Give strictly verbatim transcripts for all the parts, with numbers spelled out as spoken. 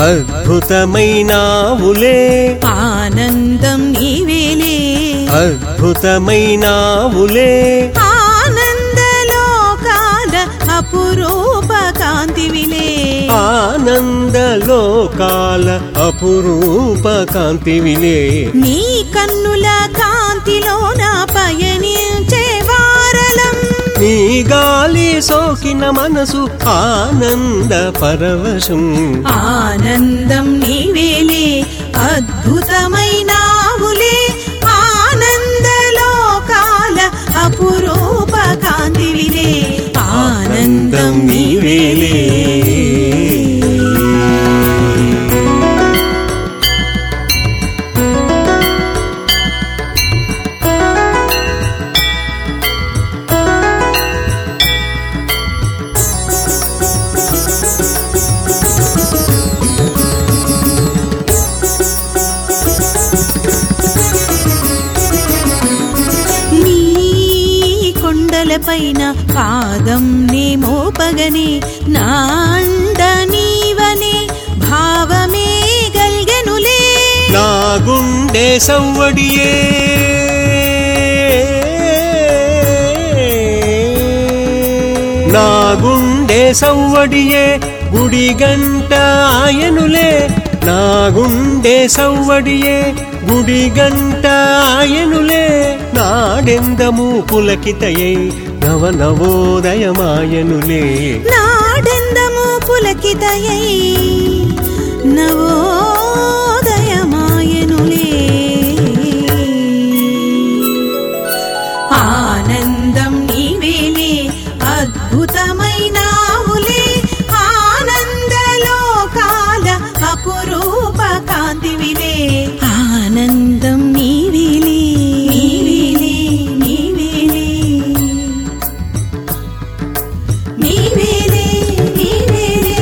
అద్భుతమైనావులే ఆనందం నీవేలే అద్భుతమైనావులే ఆనందలోకాల అపురూప కాంతివిలే ఆనందలోకాల అపురూప కాంతివిలే నీ కన్నుల కాంతిలోన పయనించే వారలం నీ గాలి సోకిన మనసు ఆనంద పరవశం ఆనందం నీవేలే అద్భుతమైనావులే ఆనందలోకాల అపురూప కాంతివిలే ఆనందం నీవేలే పైన పాదం నే మోపగనే నాండ నీవనే భావమే గల్గెనులే నా గుండె సవ్వడియే నా గుండె సవ్వడియే గుడి గంట ఆయనులే నా గుండె సవ్వడియే గుడి గంట ఆయనులే నాడెందము పులకితయై నవ నవోదయమాయనులే నాడెందము పులకితయై నవోదయమాయనులే ఆనందం నీవేలే అద్భుతమైనావులే ఆనందలోకాల అపురూప కాంతివిలే ఆనందం నీవేలే నీవేలే నీవేలే నీవేలే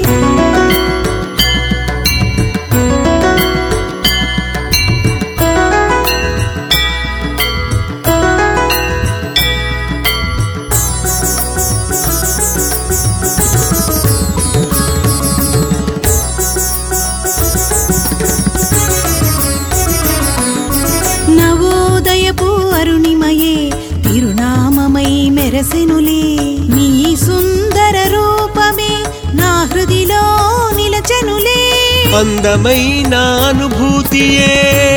నవోదయపు అరుణిమయే తిరునామమై మెరసెనులే నీ సుందర రూపమే నా హృదిలో నిలచెనులే అందమైన అనుభూతియే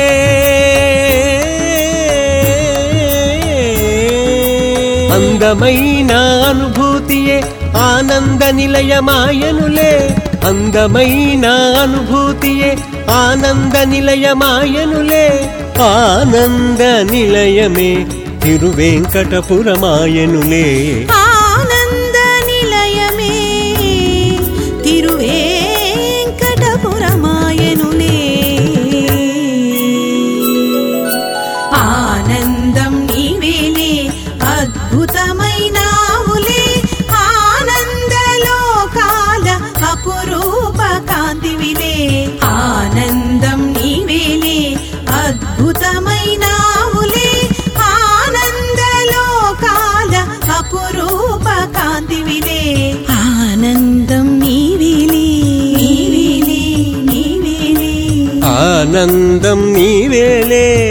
అందమైన అనుభూతియే ఆనంద నిలయమాయనులే అందమైన అనుభూతియే ఆనంద నిలయమాయనులే ఆనంద నిలయమే తిరువేంకటపురమాయనులే ఆనంద నిలయమే తిరువేంకటపురమాయనులే ఆనందం నీవేలే అద్భుతమైనావులే ఆనందలోకాల అపురూప కాంతివిలే ఆనందం నీవేలే అద్భుతమైనావులే ఆనందలోకాల అపురూప కాంతివిలే ఆనందం నీవేలే నీవేలే నీవేలే ఆనందం నీవేలే